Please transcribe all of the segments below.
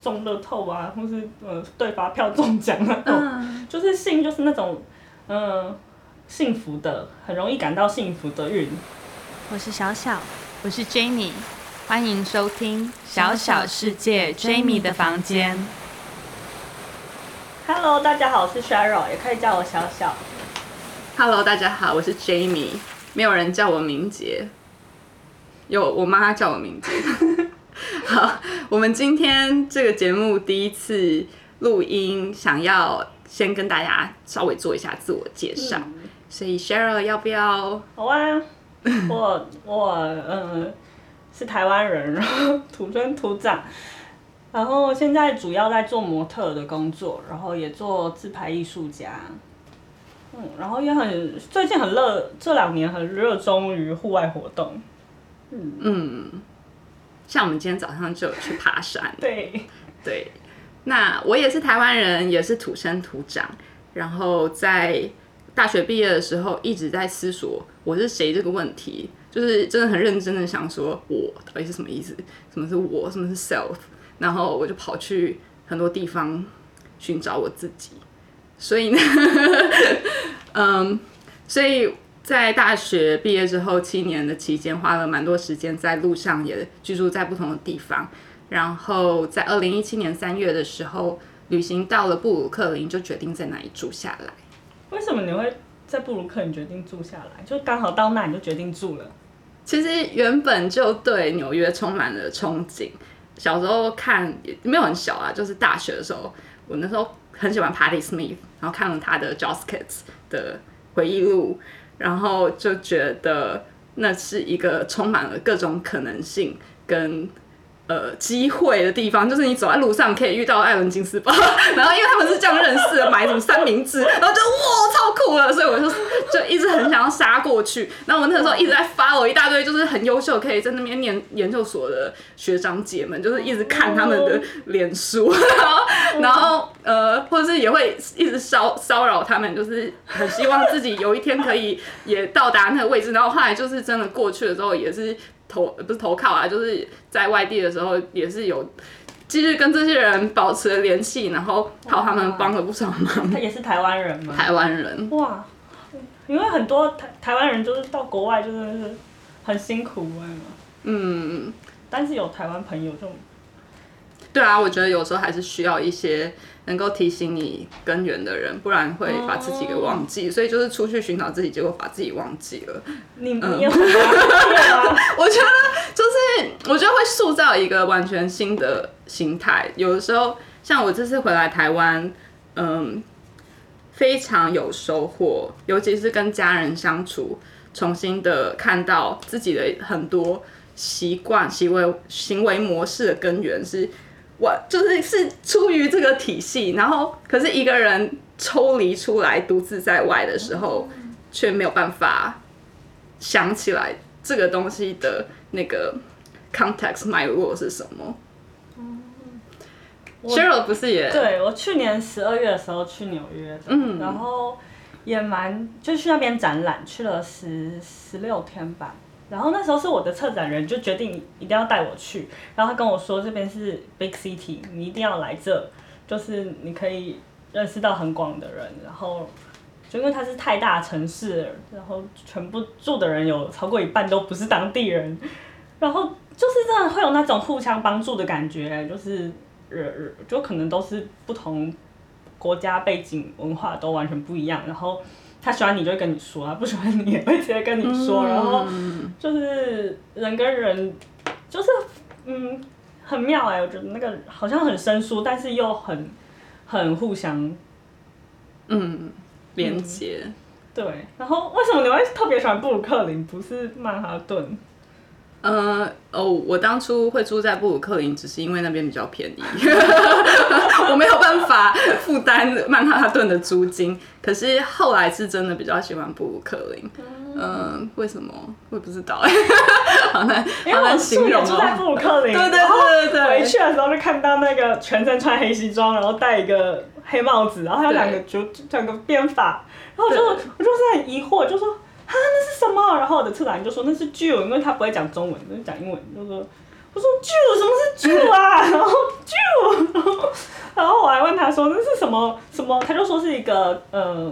中乐透啊，或是对发票中奖那种，就是幸就是那种幸福的，很容易感到幸福的运。 我是小小，我是 Jamie， 欢迎收听小小世界 Jamie 的房间。 Hello， 大家好，我是 Cheryl， 也可以叫我小小。 Hello， 大家好，我是 Jamie， 没有人叫我明杰，有我妈叫我明杰。好，我们今天这个节目第一次录音，想要先跟大家稍微做一下自我介绍，所以 Cheryl 要不要？ 好啊，我是台湾人，然后土生土长，然后现在主要在做模特的工作，然后也做自拍艺术家，然后也最近这2年很热衷于户外活动， 像我们今天早上就有去爬山， 对， 那我也是台湾人，也是土生土长，然后在大学毕业的时候一直在思索我是谁这个问题，就是真的很认真的想说我到底是什么意思，什么是我，什么是 self， 然后我就跑去很多地方寻找我自己，所以呢所以在大学毕业之后7年的期间，花了蛮多时间在路上，也居住在不同的地方。然后在2017年3月的时候，旅行到了布鲁克林，就决定在那里住下来。 为什么你会在布鲁克林决定住下来？就刚好到那你就决定住了？ 其实原本就对纽约充满了憧憬。小时候看也没有很小啊，就是大学的时候，我那时候很喜欢 Patti Smith， 然后看了他的 Joss Kids 的回忆录。然后就觉得那是一个充满了各种可能性跟机会的地方，就是你走在路上可以遇到艾伦金斯堡，然后因为他们是这样认识的，买什么三明治，然后就哇超酷的，所以我就一直很想要杀过去。然后我那时候一直在follow一大堆就是很优秀可以在那边念研究所的学长姐们，就是一直看他们的脸书，然后或者是也会一直骚扰他们，就是很希望自己有一天可以也到达那个位置。然后后来就是真的过去的时候，也是不是投靠啊，就是在外地的时候也是有继续跟这些人保持了联系，然后靠他们帮了不少忙。 他也是台湾人吗？ 台湾人。 哇，因为很多台湾人就是到国外就是很辛苦但是有台湾朋友就。 对啊，我觉得有时候还是需要一些能够提醒你根源的人，不然会把自己给忘记。所以就是出去寻找自己，结果把自己忘记了。 你有吗？ 我觉得就是我觉得会塑造一个完全新的心态。有的时候，像我这次回来台湾，非常有收获，尤其是跟家人相处，重新的看到自己的很多习惯、行为模式的根源是。我是出于这个体系，然后可是一个人抽离出来，独自在外的时候，却没有办法想起来这个东西的那个 context 脉络是什么。Cheryl 不是也？ 对，我去年12月的时候去纽约的，然后也就去那边展览，去了16天吧。然后那时候是我的策展人就决定一定要带我去，然后他跟我说这边是 big city， 你一定要来这，就是你可以认识到很广的人，然后就因为它是太大城市了，然后全部住的人有超过一半都不是当地人，然后就是真的会有那种互相帮助的感觉，就是就可能都是不同国家背景文化都完全不一样，然后。他喜欢你就会跟你说，他不喜欢你也会直接跟你说，然后就是人跟人就是很妙我觉得那个好像很生疏，但是又很互相连接。 对，然后为什么你会特别喜欢布鲁克林，不是曼哈顿？ 我当初会住在布鲁克林，只是因为那边比较便宜，我没有办法负担曼哈顿的租金。可是后来是真的比较喜欢布鲁克林，为什么？我也不知道好难形容哦。 住在布鲁克林，对，回去的时候就看到那个全身穿黑西装，然后戴一个黑帽子，然后还有两个编发，然后我就是很疑惑，就说。那是什么？然后我的策展人就说那是 Jew， 因为他不会讲中文，就是讲英文，就说我说 Jew 什么是 Jew 啊？然后 Jew，然后我还问他说那是什么，他就说是一个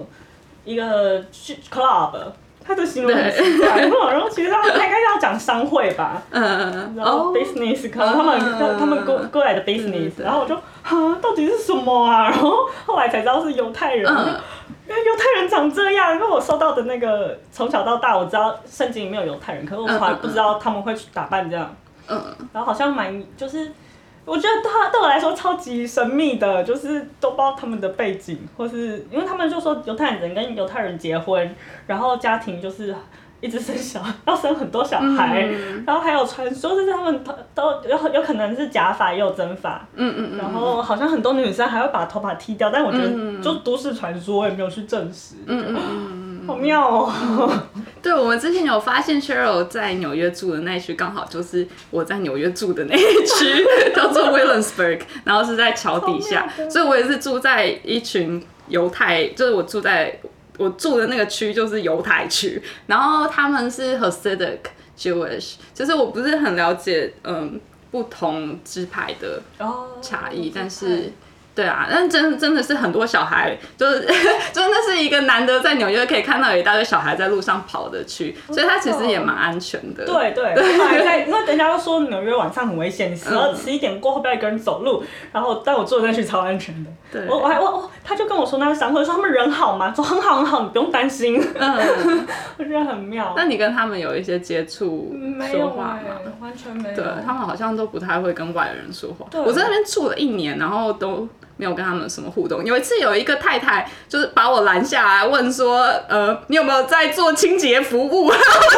club。他的形容很奇怪，然后其实他应该要讲商会吧，然后 business， 可能他们过来的 business， 然后我就到底是什么啊？然后后来才知道是犹太人，原来犹太人长这样。因为我收到的那个从小到大我知道圣经里面有犹太人，可是我从来不知道他们会打扮这样，然后好像就是。我觉得他对我来说超级神秘的，就是都不知道他们的背景，或是因为他们就说犹太人跟犹太人结婚，然后家庭就是一直要生很多小孩，然后还有传说就是他们都有可能是假发也有真发，然后好像很多女生还会把头发剃掉，但我觉得就都市传说，我也没有去证实，好妙哦。 对，我们之前有发现 Cheryl 在纽约住的那一区，刚好就是我在纽约住的那一区，叫做 Williamsburg， 然后是在桥底下，所以我也是住在一群犹太，就是我住的那个区就是犹太区，然后他们是 Hasidic Jewish， 就是我不是很了解不同支派的差异，但是。对啊，但真的是很多小孩，就是那是一个难得在纽约可以看到有一大堆小孩在路上跑的区，所以它其实也蛮安全的。 对，因为人家都说纽约晚上很危险，你11点过后不要一个人走路，然后但我住的那区超安全的。对，他就跟我说那是商会，说他们人好吗？说很好，你不用担心。我觉得很妙。 那你跟他们有一些接触说话吗？ 完全没有。 对，他们好像都不太会跟外人说话。我在那边住了1年，然后都没有跟他们什么互动。有一次有一个太太就是把我拦下来问说，你有没有在做清洁服务？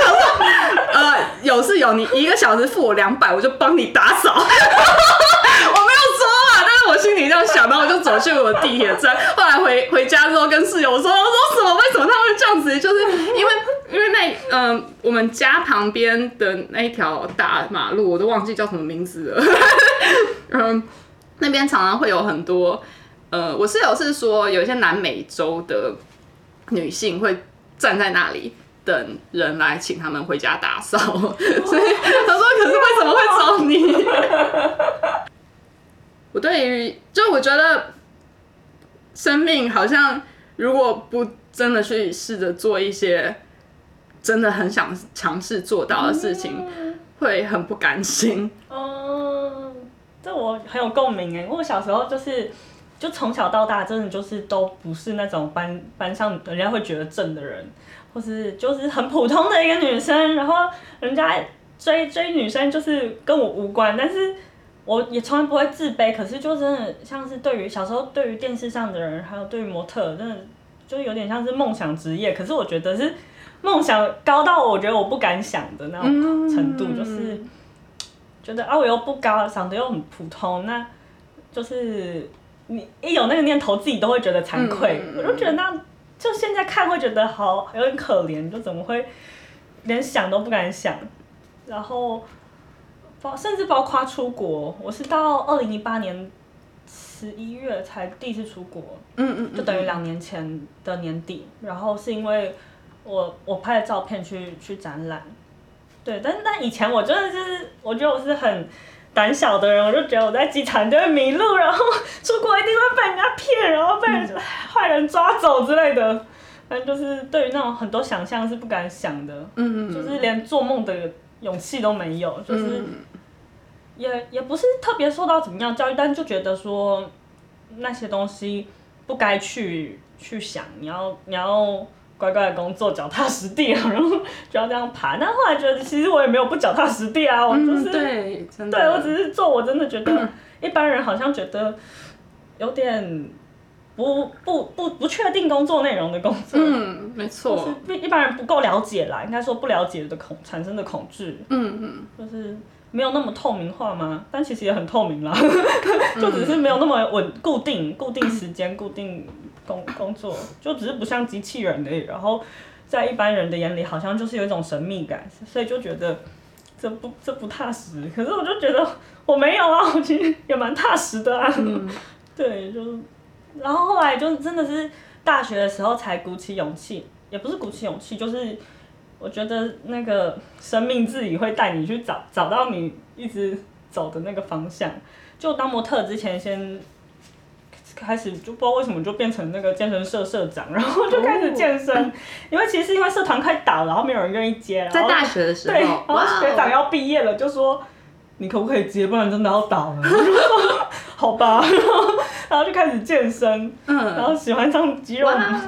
有，你1个小时付我200，我就帮你打扫。我没有说啊，但是我心里这样想，然后我就走去我的地铁站。后来回家之后跟室友说什么？为什么他会这样子？就是因为我们家旁边的那一条大马路，我都忘记叫什么名字了。那边常常会有很多，我室友是说有一些南美洲的女性会站在那里等人来请他们回家打扫，所以他说：“可是为什么会找你？”我觉得生命好像如果不真的去试着做一些真的很想尝试做到的事情，会很不甘心。 这我很有共鸣因为我小时候就从小到大真的就是都不是那种班上人家会觉得正的人，或是就是很普通的一个女生，然后人家追女生就是跟我无关，但是我也从来不会自卑，可是就真的像是小时候对于电视上的人，还有对于模特，真的就有点像是梦想职业，可是我觉得是梦想高到我觉得我不敢想的那种程度，就是觉得我又不高，长得又很普通，那就是你一有那个念头，自己都会觉得惭愧。我就觉得就现在看会觉得有点可怜，就怎么会连想都不敢想，然后甚至包括出国，我是到2018年11月才第一次出国，就等于2年前的年底，然后是因为我拍的照片去展览。对，但以前我真的我觉得我是很胆小的人，我就觉得我在机场就会迷路，然后出国一定会被人家骗，然后被坏人抓走之类的。反正就是对于那种很多想象是不敢想的，就是连做梦的勇气都没有，就是也不是特别受到怎么样教育，但就觉得说那些东西不该去想，你要乖乖的工作，脚踏实地啊，然后就要这样爬。但后来觉得，其实我也没有不脚踏实地啊，我就是对，真的， 对我只是做我真的觉得一般人好像觉得有点不确定工作内容的工作， 没错， 就是一般人不够了解啦，应该说不了解的产生的恐惧，就是没有那么透明化吗？但其实也很透明啦，就只是没有那么固定时间、固定工作，就只是不像机器人而已。然后在一般人的眼里，好像就是有一种神秘感，所以就觉得这不踏实。可是我就觉得我没有啊，我其实也蛮踏实的啊。对，然后后来就真的是大学的时候才鼓起勇气，也不是鼓起勇气，就是我觉得那个生命自己会带你去找到你一直走的那个方向。就当模特之前先开始就不知道为什么就变成那个健身社社长，然后就开始健身，因为其实是因为社团快倒了，然后没有人愿意接，然后在大学的时候， 对，然后学长要毕业了，就说你可不可以接，不然真的要倒了。我就说好吧，然后就开始健身，然后喜欢上肌肉男。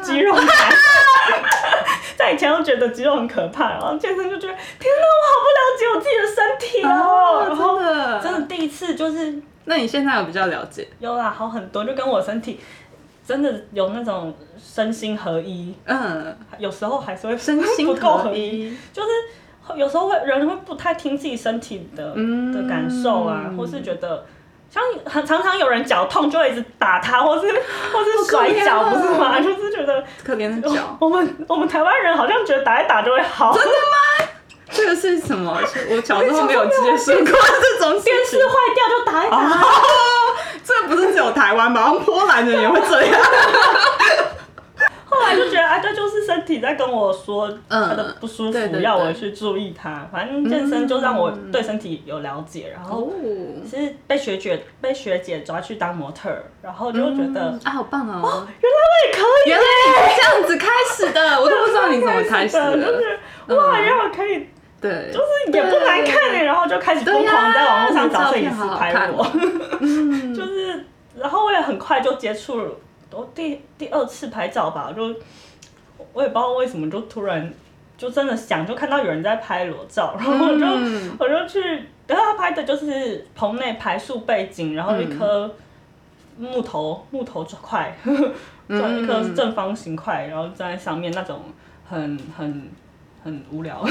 在以前都觉得肌肉很可怕，然后健身就觉得天哪，我好不了解我自己的身体哦。然后真的第一次就是。 那你现在有比较了解？ 有啦，好很多，就跟我身体真的有那种身心合一。有时候还是会身心不够合一，就是有时候人会不太听自己身体的感受啊，或是觉得像常常有人脚痛就会一直打他，或是甩脚，不是吗？就是觉得可怜的脚。 我们台湾人好像觉得打一打就会好。 真的吗？这个是什么？我小时候没有接触过这种电视坏掉就打一打。 这不是只有台湾吧？好像波兰人也会这样。 后来就觉得这就是身体在跟我说他的不舒服，要我去注意它。反正健身就让我对身体有了解，然后是被学姐抓去当模特，然后就觉得好棒哦！ 原来我也可以， 原来你是这样子开始的，我都不知道你怎么开始的。 就是哇，原来我可以。 对， 就是也不难看然后就开始疯狂在网络上找摄影师拍我，就是，然后我也很快就接触了，我第2次拍照吧，我也不知道为什么就突然就真的就看到有人在拍裸照，然后我就去，然后他拍的就是棚内排树背景，然后一颗木头块，一颗正方形块，然后站在上面那种很无聊，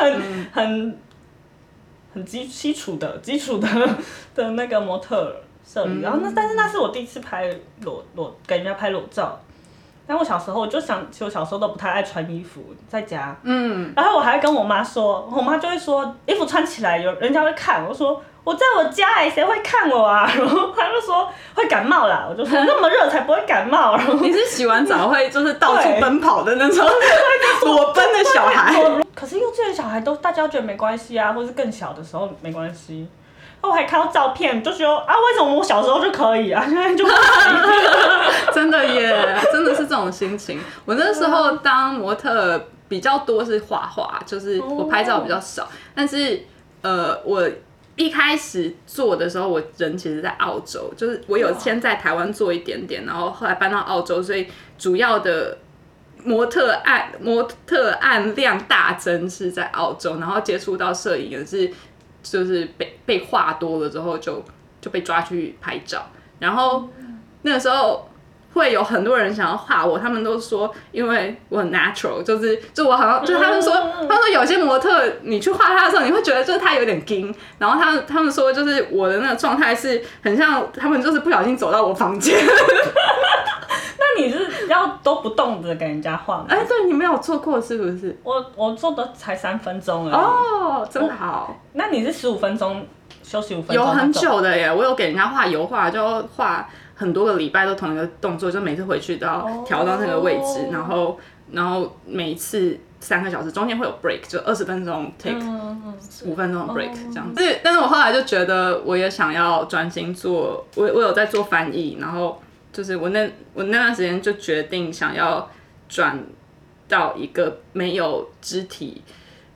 很基础的那个模特摄影，然后但是那是我第一次拍给人家拍裸照。但我小时候其实我小时候都不太爱穿衣服，在家，然后我还会跟我妈说，我妈就会说衣服穿起来人家会看，我说我在我家谁会看我啊？然后她就说会感冒啦，我就说那么热才不会感冒。然后你是洗完澡会就是到处奔跑的那种裸奔的小孩。 可是幼稚园小孩大家觉得没关系啊，或是更小的时候没关系。我还看到照片，就说为什么我小时候就可以啊，现在就不行。 真的耶，真的是这种心情。我那时候当模特比较多是画画，就是我拍照比较少。但是我一开始做的时候，我人其实在澳洲，就是我有先在台湾做一点点，然后后来搬到澳洲，所以主要的模特案量大增是在澳洲，然后接触到摄影也是。就是被画多了之后就被抓去拍照，然后那个时候会有很多人想要画我，他们都说因为我很 natural， 就我好像就是他们说有些模特你去画他的时候，你会觉得就是他有点硬，然后他们说就是我的那个状态是很像他们就是不小心走到我房间。 那你是要都不动的给人家画吗？ 对，你没有做过是不是？ 我做的才3分钟而已。 哦，真的好。 那你是15分钟休息5分钟？ 有很久的耶，我有给人家画油画，就画很多个礼拜都同一个动作，就每次回去都要调到那个位置，然后每一次3个小时，中间会有 break， 就20分钟 take， 5分钟 break 这样子。但是我后来就觉得我也想要专心做，我有在做翻译，然后。就是我那段时间就决定想要转到一个没有肢体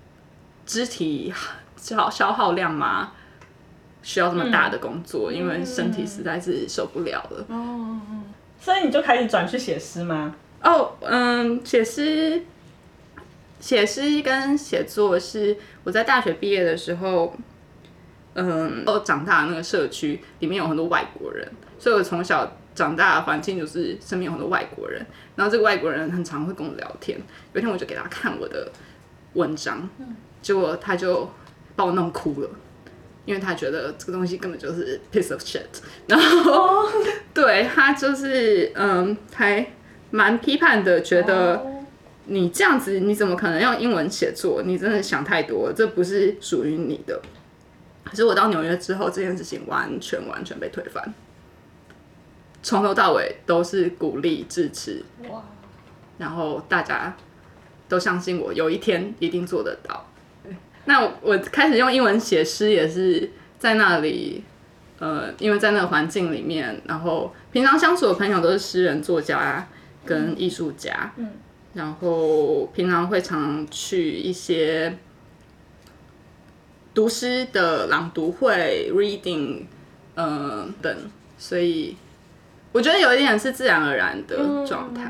消耗量嘛，需要这么大的工作，因为身体实在是受不了了。 所以你就开始转去写诗吗？ 写诗跟写作是我在大学毕业的时候，长大的那个社区里面有很多外国人，所以我从小。长大的环境就是身边有很多外国人，然后这个外国人很常会跟我聊天。有一天我就给他看我的文章，结果他就把我弄哭了，因为他觉得这个东西根本就是 piece of shit。然后对他就是还蛮批判的，觉得你这样子你怎么可能用英文写作？你真的想太多了，这不是属于你的。可是我到纽约之后，这件事情完全被推翻。从头到尾都是鼓励支持，然后大家都相信我有一天一定做得到。那我开始用英文写诗也是在那里，因为在那个环境里面，然后平常相处的朋友都是诗人、作家跟艺术家，然后平常会常去一些读诗的朗读会 reading，等，所以我觉得有一点是自然而然的状态。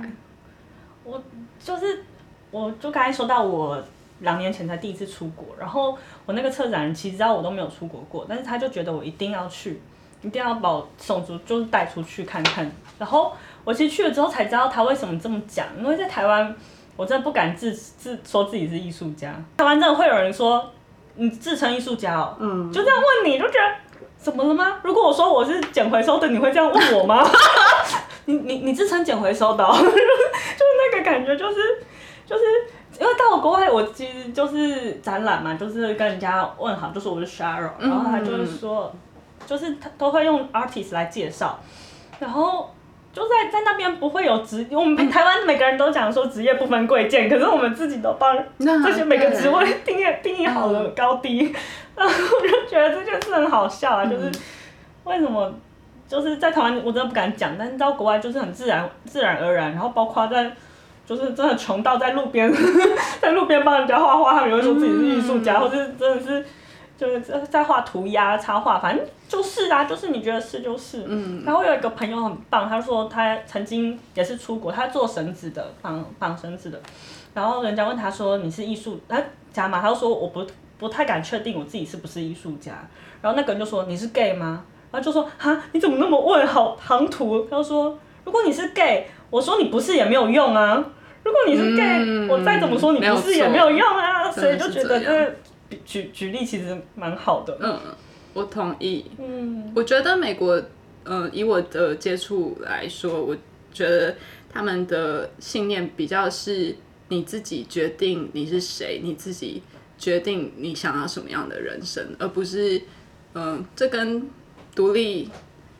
我就刚才说到我2年前才第一次出国，然后我那个策展人其实知道我都没有出国过，但是他就觉得我一定要去，一定要把我送出，就是带出去看看。然后我其实去了之后才知道他为什么这么讲，因为在台湾我真的不敢说自己是艺术家，台湾真的会有人说你自称艺术家哦，就这样问你，就觉得怎么了吗？如果我说我是捡回收的，你会这样问我吗？你自称捡回收的、哦，就是那个感觉，就是因为到了国外，我其实就是展览嘛，就是跟人家问好，就说我是 Cheryl， 然后他就是说，就是他都会用 artist 来介绍，然后就在那边不会有我们台湾每个人都讲说职业不分贵贱，可是我们自己都帮这些每个职位定义好了高低，然后我就觉得这件事很好笑啊，就是为什么？就是在台湾我真的不敢讲，但是到国外就是很自然而然，然后包括就是真的穷到在路边帮人家画画，他们也会说自己是艺术家，或是真的是就是在画涂鸦、插画，反正就是啊，就是你觉得是就是。然后我有一个朋友很棒，他说他曾经也是出国，他做绳子的，绑绳子的，然后人家问他说你是艺术家吗？他就说我不太敢确定我自己是不是艺术家，然后那个人就说你是 gay 吗？然后就说哈，你怎么那么问，好唐突。他就说，如果你是 gay， 我说你不是也没有用啊。如果你是 gay，我再怎么说你不是也没有用啊。所以就觉得这个举例其实蛮好的。 我同意。我觉得美国，以我的接触来说，我觉得他们的信念比较是你自己决定你是谁，你自己决定你想要什么样的人生，而不是这跟独立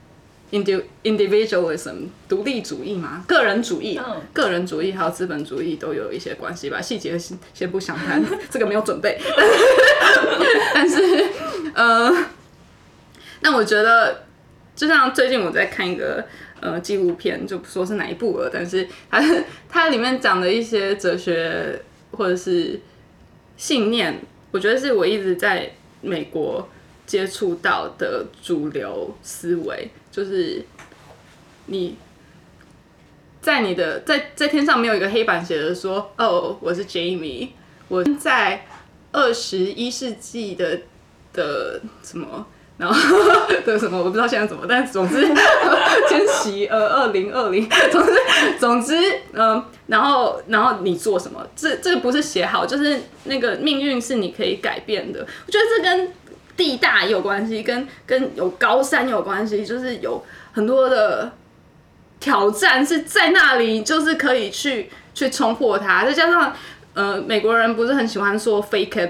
individualism 独立主义嘛，个人主义还有资本主义都有一些关系吧，细节先不详谈，这个没有准备。但是但我觉得，就像最近我在看一个纪录片，就不说是哪一部了，但是它里面讲的一些哲学或者是信念，我觉得是我一直在美国接触到的主流思维，就是你在天上没有一个黑板写着说，哦，我是 Jamie， 我在21世纪的什么，然后的什么我不知道现在怎么，但总之千禧2020，总之然后你做什么，这个不是写好，就是那个命运是你可以改变的。我觉得这跟地大有关系，跟有高山有关系，就是有很多的挑战是在那里，就是可以去冲破它。再加上美国人不是很喜欢说 fake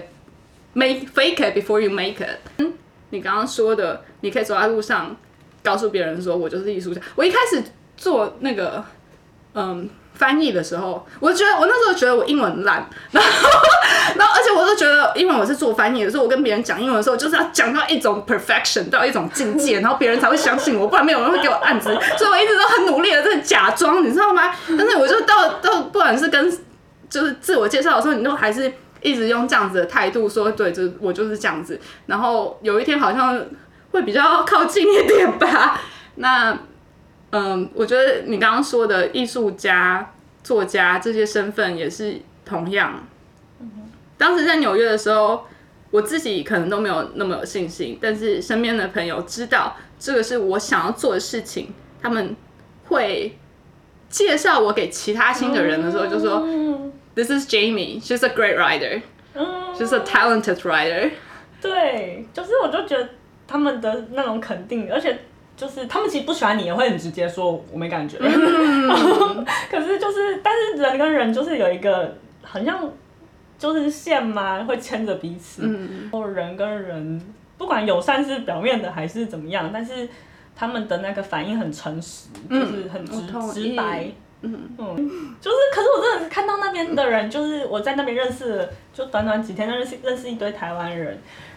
it before you make it。你刚刚说的，你可以走在路上告诉别人说我就是艺术家。我一开始做那个翻译的时候，我那时候觉得我英文烂，然后而且我都觉得，因为我是做翻译的时候，我跟别人讲英文的时候，就是要讲到一种 perfection， 到一种境界，然后别人才会相信我，不然没有人会给我案子。所以我一直都很努力的在假装，你知道吗？但是我就到不管是跟就是自我介绍的时候，你都还是一直用这样子的态度说，对，我就是这样子。然后有一天好像会比较靠近一点吧。那我觉得你刚刚说的艺术家、作家这些身份也是同样。当时在纽约的时候，我自己可能都没有那么有信心，但是身边的朋友知道这个是我想要做的事情，他们会介绍我给其他新的人的时候，就说 "This is Jamie, she's a great writer, she's a talented writer." 对，就是我就觉得他们的那种肯定，而且就是他们其实不喜欢你，也会很直接说我没感觉。可是但是人跟人就是有一个很像就是线嘛，会牵着彼此。人跟人不管友善是表面的还是怎么样，但是他们的那个反应很诚实，就是很直白。就是，可是我真的是看到那边的人，就是我在那边认识了，就短短几天认识一堆台湾人，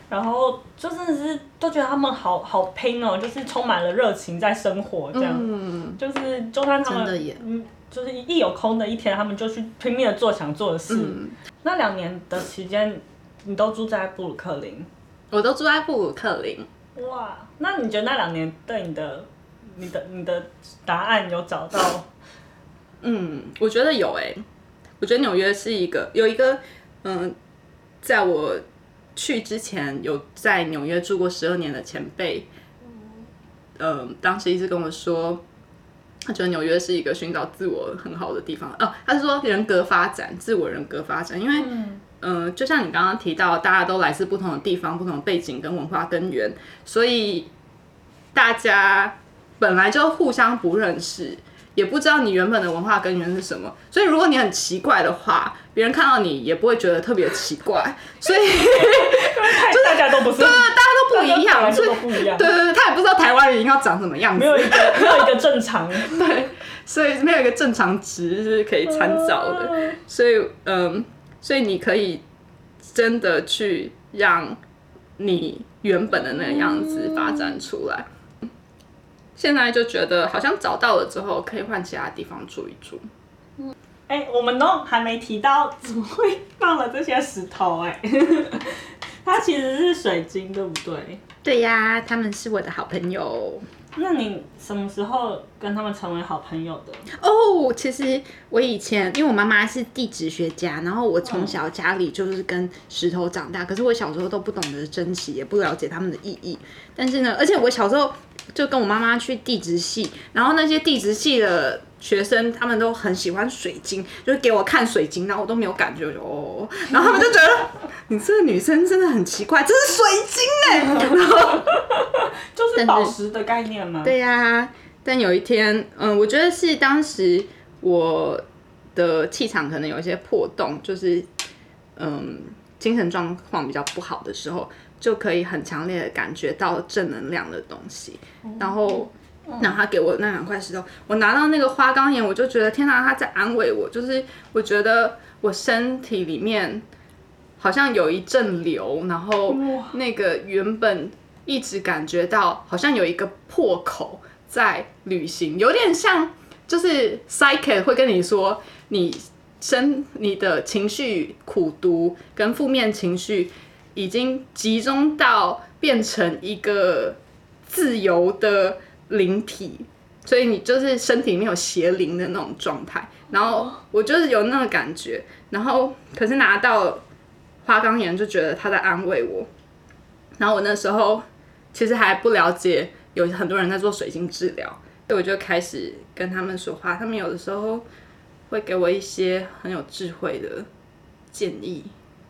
然后就真的是都觉得他们好拼哦，就是充满了热情在生活这样，就是就算他们就是一有空的一天，他们就去拼命的做想做的事。那2年的期间，你都住在布鲁克林？ 我都住在布鲁克林。 哇，那你觉得那2年对你的答案有找到？ 我觉得有我觉得纽约是有一个在我去之前有在纽约住过12年的前辈，当时一直跟我说，他觉得纽约是一个寻找自我很好的地方。他是说人格发展，自我人格发展，因为就像你刚刚提到，大家都来自不同的地方、不同的背景跟文化根源，所以大家本来就互相不认识。也不知道你原本的文化根源是什么，所以如果你很奇怪的话，别人看到你也不会觉得特别奇怪，所以就大家都不是， 对，大家都不一样， 所以都不一样， 对，他也不知道台湾人要长什么样子， 没有一个正常， 对，所以没有一个正常值是可以参照的，所以你可以真的去让你原本的那个样子发展出来。现在就觉得好像找到了之后，可以换其他地方住一住。 我们都还没提到怎么会放了这些石头它其实是水晶，对不对？ 对呀，他们是我的好朋友。 那你什么时候跟他们成为好朋友的？ 其实我以前因为我妈妈是地质学家，然后我从小家里就是跟石头长大，可是我小时候都不懂得珍惜，也不了解他们的意义。但是呢，而且我小时候就跟我妈妈去地质系，然后那些地质系的学生他们都很喜欢水晶，就是给我看水晶，然后我都没有感觉，然后他们就觉得你这个女生真的很奇怪，这是水晶然后就是宝石的概念吗？ 对呀，但有一天，我觉得是当时我的气场可能有一些破洞，就是精神状况比较不好的时候，就可以很强烈的感觉到正能量的东西，然后他给我那2块石头，我拿到那个花岗岩，我就觉得天哪，他在安慰我，就是我觉得我身体里面好像有一阵流，然后那个原本一直感觉到好像有一个破口在旅行，有点像就是 psychic 会跟你说你的情绪苦毒跟负面情绪已经集中到变成一个自由的灵体，所以你就是身体里面有邪灵的那种状态，然后我就是有那个感觉，然后可是拿到花岗岩就觉得他在安慰我，然后我那时候其实还不了解有很多人在做水晶治疗，所以我就开始跟他们说话，他们有的时候会给我一些很有智慧的建议。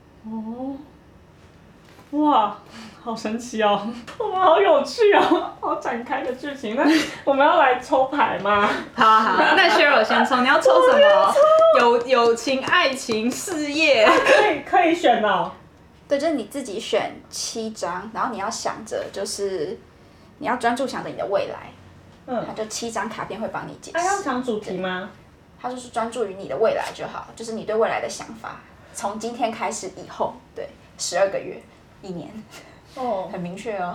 哇，好神奇哦！我们好有趣哦，好展开的剧情。那我们要来抽牌吗？ 好，那 Cheryl 先抽，你要抽什么？友情、爱情、事业， 可以选哦。 对，就是你自己选7张，然后你要想着，就是你要专注想着你的未来。它就7张卡片会帮你解释。 要讲主题吗？ 它就是专注于你的未来就好，就是你对未来的想法，从今天开始以后，对，12个月。1年，很明确哦。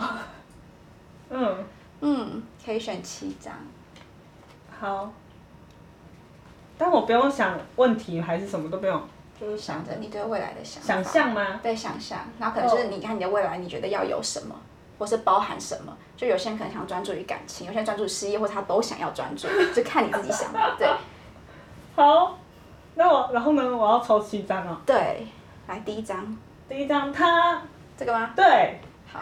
可以选7张。 好，但我不用想问题，还是什么都不用， 就是想着你对未来的想法。 想象吗？ 对，想象。然后可能就是你看你的未来，你觉得要有什么，或是包含什么？就有些人可能想专注于感情，有些人专注于事业，或者他都想要专注，就看你自己想的。对。 好，然后呢？我要抽7张哦。 对，来第一张。 第一张它。 这个吗？ 对。 好。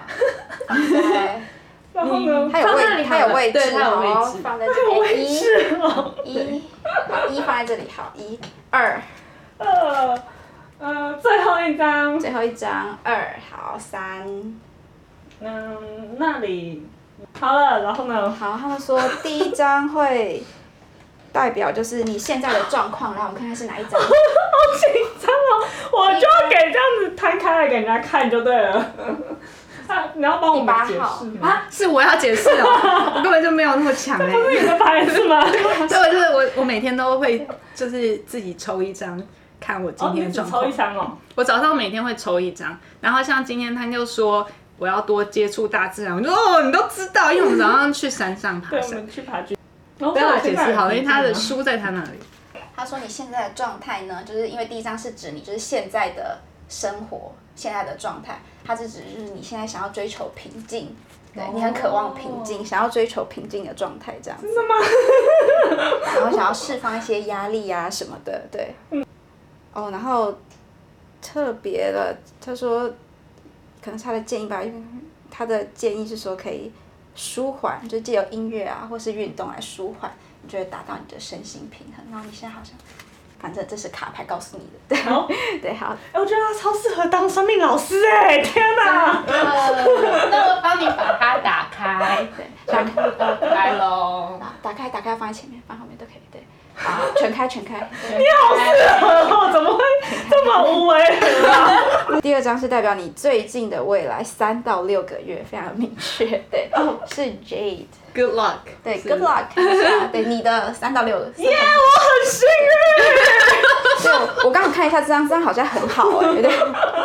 然后呢？ 它有位置， 它有位置， 放在这边。1放在这里，好，1、2。 最后一张。 最后一张2，好3。 那里好了，然后呢？ 好，他们说第一张会代表就是你现在的状况，来我们看看是哪一张。 好紧张哦！我就要给这样子摊开来给人家看就对了。你要帮我们解释吗？ 是我要解释哦，我根本就没有那么强这不是你的牌是吗？ 对，就是我每天都会就是自己抽一张， 看我今天的状况。 抽一张哦。 我早上每天会抽一张，然后像今天他就说我要多接触大自然，我就你都知道，因为我们早上去山上爬对，我山。 们去爬巨。 不要解释好了，因为他的书在他那里。 他说你现在的状态呢，就是因为第一章是指你就是现在的生活，现在的状态，它是指就是你现在想要追求平静，对你很渴望平静，想要追求平静的状态这样子。真的吗？然后想要释放一些压力啊什么的，对。哦，然后特别的，他说可能是他的建议吧，因为他的建议是说可以舒缓，就借由音乐啊或是运动来舒缓，你就会达到你的身心平衡。然后你现在好像，反正这是卡牌告诉你的，对，对，好。 我觉得他超适合当生命老师哎！天哪！ 那我帮你把它打开， 对， 全部都开喽。 打开放在前面，放后面都可以，对。好，全开。 你好适合哦，怎么会这么无为啊？ 第二张是代表你最近的未来3到6个月，非常明确，对，是 Jade。 Good luck。 对 ，Good luck， 看一下，对你的3到6。 耶，我很幸运。 对，我刚刚看一下这张好像很好哎，对。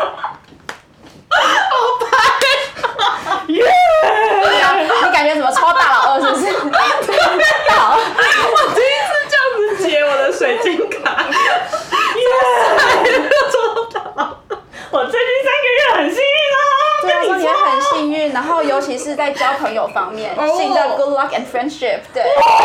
耶！ 你感觉怎么抽大老二是不是？好， 我第一次这样子解我的水晶卡。 我最近3个月很幸运哦。 对啊，说你会很幸运，然后尤其是在交朋友方面，新的 good luck and friendship， 对。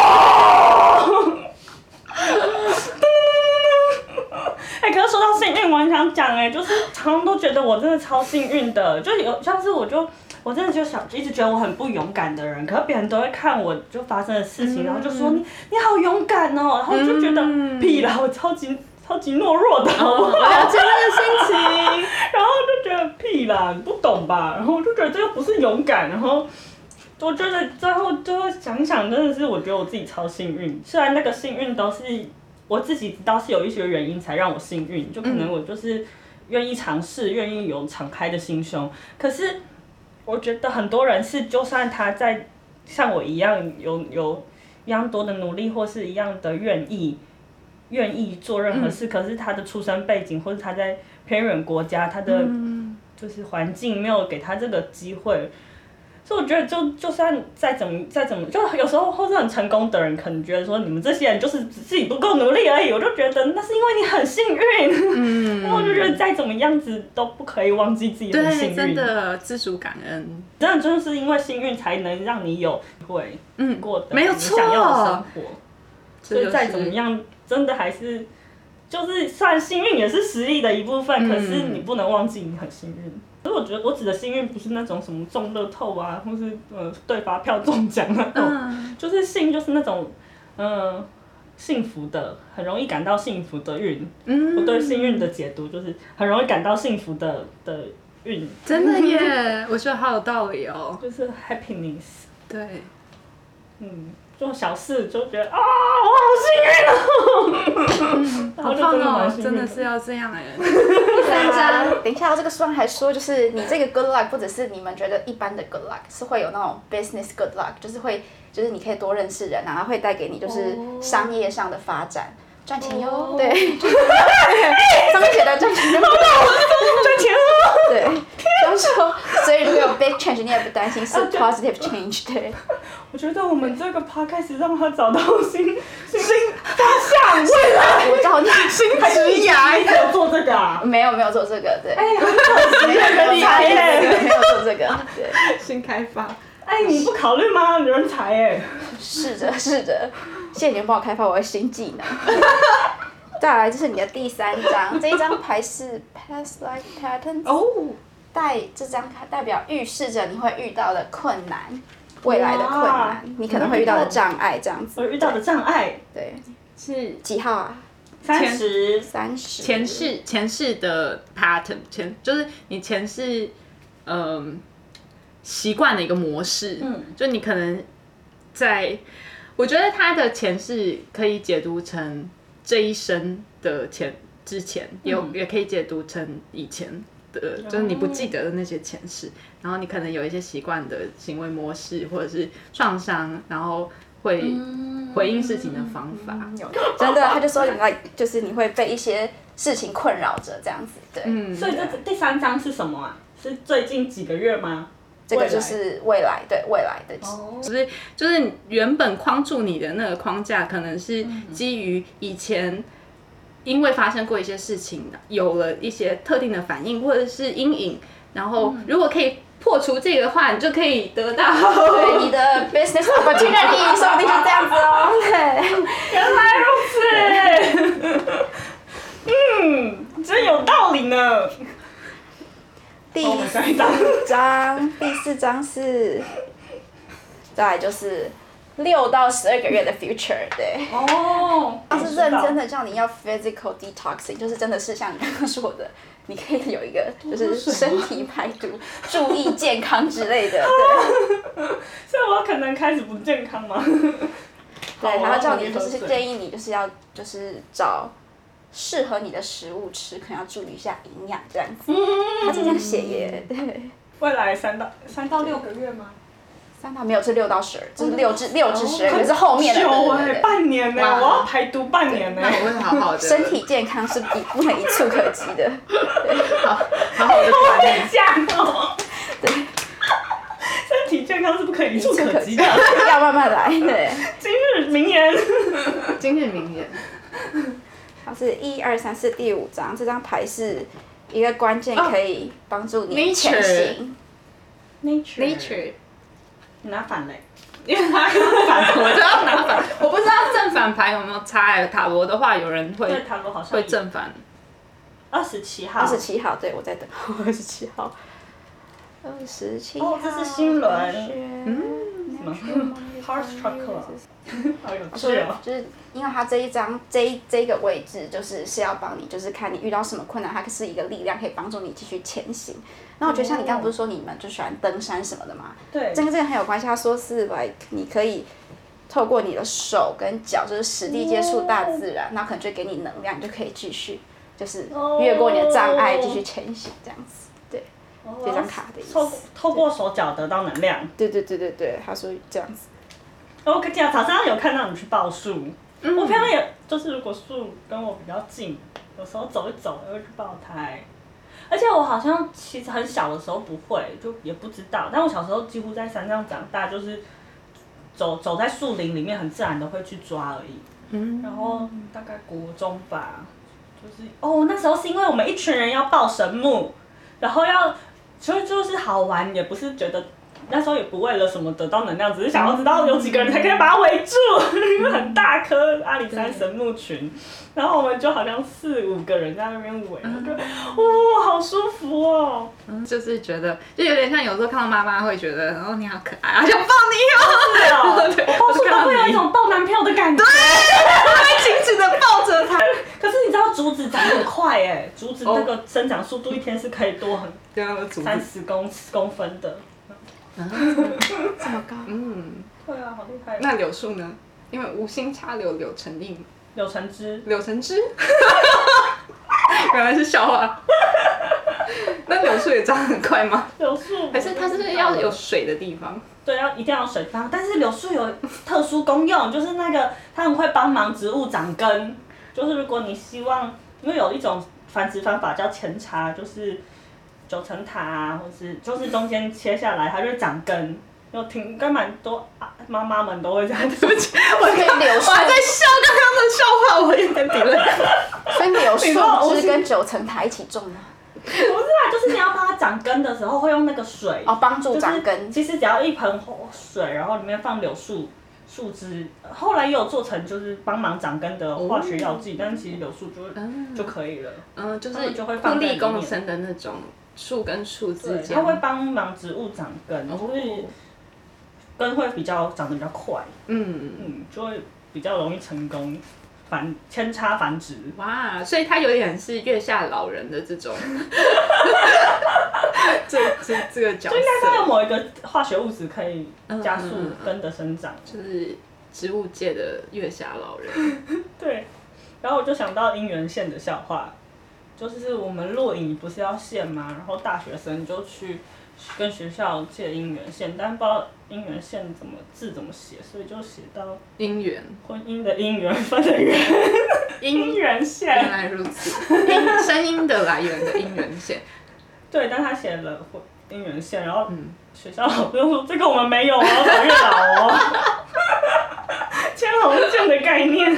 可是说到幸运，我很想讲就是常常都觉得我真的超幸运的，就有像是我真的就一直觉得我很不勇敢的人，可是别人都会看我就发生的事情，然后就说你好勇敢哦，然后我就觉得屁啦，我超级懦弱的，我了解那个心情， 然后就觉得屁啦，你不懂吧，然后我就觉得这又不是勇敢，然后我觉得最后想想，真的是我觉得我自己超幸运，虽然那个幸运都是我自己知道是有一些原因才让我幸运，就可能我就是愿意尝试，愿意有敞开的心胸，可是我觉得很多人是，就算他在像我一样有一样多的努力，或是一样的愿意做任何事，可是他的出生背景，或是他在偏远国家，他的就是环境没有给他这个机会。所以我觉得就算再怎么，就有时候或是很成功的人，可能觉得说你们这些人就是自己不够努力而已。我就觉得那是因为你很幸运。然后我就觉得再怎么样子都不可以忘记自己很幸运。 对，真的知足感恩。 真的就是因为幸运才能让你有机会过得没有你想要的生活。所以再怎么样， 样，真的还是就是算幸运也是实力的一部分，可是你不能忘记你很幸运。所以我觉得我指的幸运不是那种什么中乐透啊，或是对发票中奖那种，就是幸就是那种幸福的，很容易感到幸福的运。我对幸运的解读就是很容易感到幸福的运。 真的耶，我觉得好有道理哦。 就是 happiness。 对。 做小事就觉得我好幸运哦。 好棒哦，真的是要这样哎。 第三张，等一下，这个书上还说，就是你这个 good luck 不只是你们觉得一般的 good luck， 是会有那种 business good luck， 就是你可以多认识人啊，会带给你就是商业上的发展，赚钱哟。对，上面写的赚钱哟， 赚钱哦。 对，就是说，所以如果有 big change， 你也不担心是 positive change。对， 我觉得我们这个 podcast 让他找到新方向，未来我找你新职涯， 你有做这个啊？ 没有做这个，对。 很可惜，人才耶， 没有做这个，对。 新开发。 你不考虑吗？人才耶。 试着，谢谢你们帮我开发我的新技能。再来就是你的第3张，这一张牌是 Past Life Patterns。这张卡代表预示着你会遇到的困难，未来的困难，你可能会遇到的障碍，这样子。 我遇到的障碍。 对。 是几号啊 ？30。 前世的 pattern， 就是你前世习惯的一个模式。就你可能我觉得他的前世可以解读成这一生的之前，也可以解读成以前的，就是你不记得的那些前世，然后你可能有一些习惯的行为模式，或者是创伤，然后会回应事情的方法。 真的，他就说就是你会被一些事情困扰着这样子。对， 所以这第3章是什么啊？是最近几个月吗？ 这个就是未来的。 就是原本框住你的那个框架，可能是基于以前因为发生过一些事情，有了一些特定的反应或者是阴影，然后如果可以破除这个的话，你就可以得到对你的 business opportunity 说不定是这样子哦。对， 原来如此。真有道理呢。 第4章是，再来就是6到12个月的 future， 对。它是认真的叫你要 physical detoxing， 就是真的是像你刚刚说的，你可以有一个就是身体排毒、注意健康之类的，对。 所以我可能开始不健康吗？ 对，他要叫你就是建议你就是要就是找适合你的食物吃，可能要注意一下营养这样子。他是这样写耶，对。 未来3到6个月吗 ？3到没有，是6到12，就是6至12个，是后面的。 对，半年呢，我要排毒半年呢。 那我会好好的。 身体健康是不能一触可及的。 好好的管理。 讲哦。对。身体健康是不可以一触可及的， 要慢慢来。对。 今日名言。 今日名言。 它是1、2、3、4第5章，这张牌是一个关键，可以帮助你前行。 Nature， 你拿反嘞， 因为他反，我就要拿反。我不知道正反牌有没有差。塔罗的话，有人会对塔罗好像会正反。 27号，对，我在等27号。27号。 这是新轮。 什么 ？Heart Chakra。好有趣哦。 就是因为它这一张这个位置是要帮你，就是看你遇到什么困难，它是一个力量可以帮助你继续前行。那我觉得像你刚刚不是说你们就喜欢登山什么的嘛？ 对。 这跟这个很有关系。他说是 like 你可以透过你的手跟脚，就是实地接触大自然，那可能就给你能量，你就可以继续就是越过你的障碍，继续前行这样子。对。这张卡的意思。 透过手脚得到能量。 对，他说这样子。 我早上有看到你去抱树，我平常也就是如果树跟我比较近，有时候走一走也会去抱它。而且我好像其实很小的时候不会，就也不知道。但我小时候几乎在山上长大，就是走在树林里面，很自然的会去抓而已。然后大概国中吧，就是那时候是因为我们一群人要抱神木，然后所以就是好玩，也不是觉得。那时候也不为了什么得到能量，只是想要知道有几个人才可以把它围住，因为很大棵阿里山神木群，然后我们就好像4、5个人在那边围，我觉得好舒服哦。 就是觉得就有点像有时候看到妈妈会觉得，你好可爱，就抱你哦。对，抱树都会有一种抱男朋友的感觉。 对，会紧紧的抱着他。 可是你知道竹子长很快哎，竹子那个生长速度一天是可以多30公分的。 这么高？ 对啊，好厉害。 那柳树呢？因为无心插柳，柳成荫。 柳橙汁。 原来是笑话。那柳树也长很快吗？ 柳树还是它是要有水的地方？ 对，一定要有水方，但是柳树有特殊功用，就是它们会帮忙植物长根。就是如果你希望，因为有一种繁殖方法叫扦插，就是9层塔啊，或是就是中间切下来，它就会长根。有听，跟蛮多妈妈们都会这样。对不起， 我还在笑刚刚的笑话，我有点点了。 所以柳树枝跟9层塔一起种吗？ 不是啦，就是你要帮它长根的时候，会用那个水帮助长根。 其实只要一盆水，然后里面放柳树枝，后来也有做成就是帮忙长根的化学药剂，但是其实柳树就可以了。 就是会互利共生的那种树跟树之间。 它会帮忙植物长根，就是根会长得比较快。就会比较容易成功。扦插繁殖。 哇，所以它有点是月下老人的这种，这个角色。 就应该它有某一个化学物质可以加速根的生长。 就是植物界的月下老人。 对，然后我就想到姻缘线的笑话，就是我们录影不是要线吗？然后大学生就去跟学校借姻缘线，但不知道姻缘线字怎么写，所以就写到姻缘， 婚姻的姻缘分的缘，姻缘线。 原来如此，声音的来源的姻缘线。 对，但他写了姻缘线，然后学校老师说这个我们没有哦，找月老哦，牵红线的概念。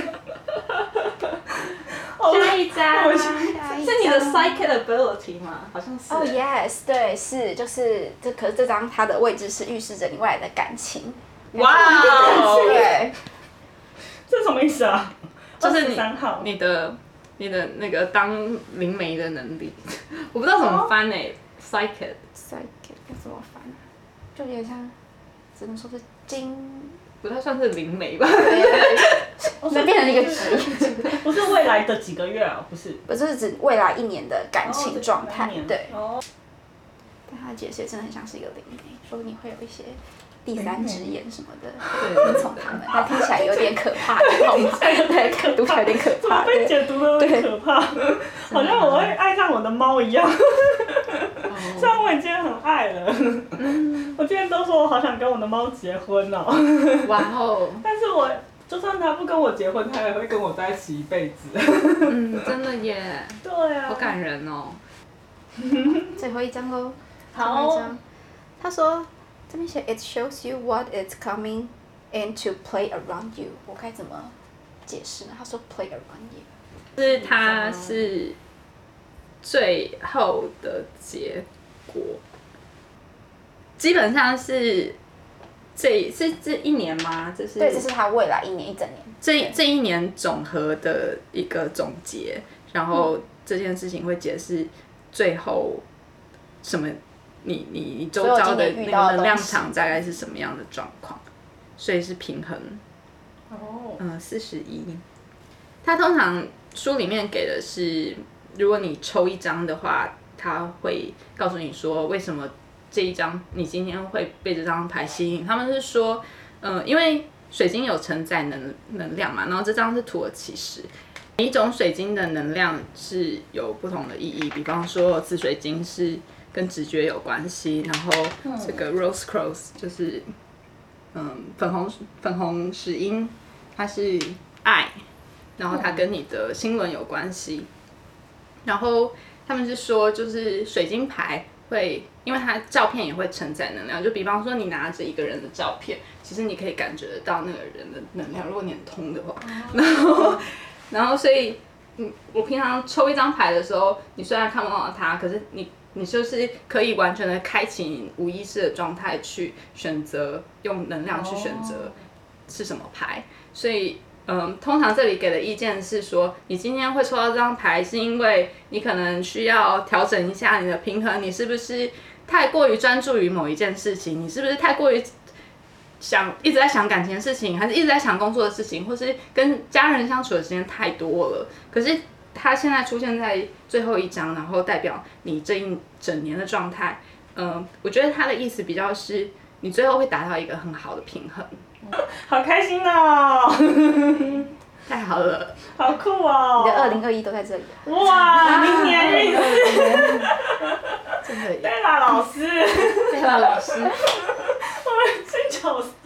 下一张， 下一张是你的 psychic ability 吗？好像是。 哦、yes， 对，是就是这，可是这张它的位置是预示着你未来的感情。 哇哦！ 对， 这什么意思啊？ 就是 23号你的那个当灵媒的能力，我不知道怎么翻诶、psychic。 psychic 要怎么翻？就有点像，只能说是金。 不太算是灵媒吧？ 那变成一个职业， 不是未来的几个月啊，不是。 不是指未来1年的感情状态，对。 哦。 但他的解释也真的很像是一个灵媒，说你会有一些第三只眼什么的， 对， 听从他们，但听起来有点可怕，好吗？对，读起来有点可怕， 被解读的有点可怕，好像我会爱上我的猫一样。虽然我已经很爱了，我今天都说我好想跟我的猫结婚哦。 哇哦！ 但是我就算他不跟我结婚，他也会跟我在一起一辈子。 真的耶。 对啊。 好感人哦。 最后一张喽。 好。 最后一张，他说这边写 It shows you what is coming and to play around you。我该怎么解释呢？他说 play around you。 就是它是最后的结果，基本上是这一年吗？这是对，这是他未来1年1整年。 这一年总和的一个总结，然后这件事情会解释最后什么你周遭的那个能量场大概是什么样的状况，所以是平衡。 哦。 41。它通常书里面给的是，如果你抽一张的话，它会告诉你说为什么这一张你今天会被这张牌吸引。他们是说，因为水晶有承载能量嘛，然后这张是土耳其石，每一种水晶的能量是有不同的意义。比方说紫水晶是跟直觉有关系，然后这个 rose quartz 就是粉红石英，它是爱。然后它跟你的心轮有关系，然后他们是说，就是水晶牌会，因为它照片也会承载能量，就比方说你拿着一个人的照片，其实你可以感觉得到那个人的能量，如果你很通的话，然后所以，我平常抽一张牌的时候，你虽然看不到它，可是你就是可以完全的开启你无意识的状态去选择，用能量去选择是什么牌，所以。通常这里给的意见是说，你今天会抽到这张牌，是因为你可能需要调整一下你的平衡，你是不是太过于专注于某一件事情？你是不是太过于一直在想感情的事情，还是一直在想工作的事情，或是跟家人相处的时间太多了？可是它现在出现在最后一张，然后代表你这一整年的状态。我觉得它的意思比较是，你最后会达到一个很好的平衡。 好开心哦！ 太好了， 好酷哦！ 你的2021都在这里。 哇，明年运势， 真的耶！ 对啦，老师， 对啦，老师， 我们是角色，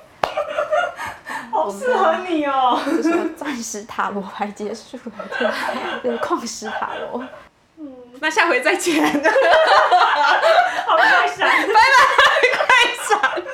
好适合你哦！ 这什么钻石塔罗牌结束了，对，矿石塔罗。 那下回再见。 好快闪， 拜拜，快闪。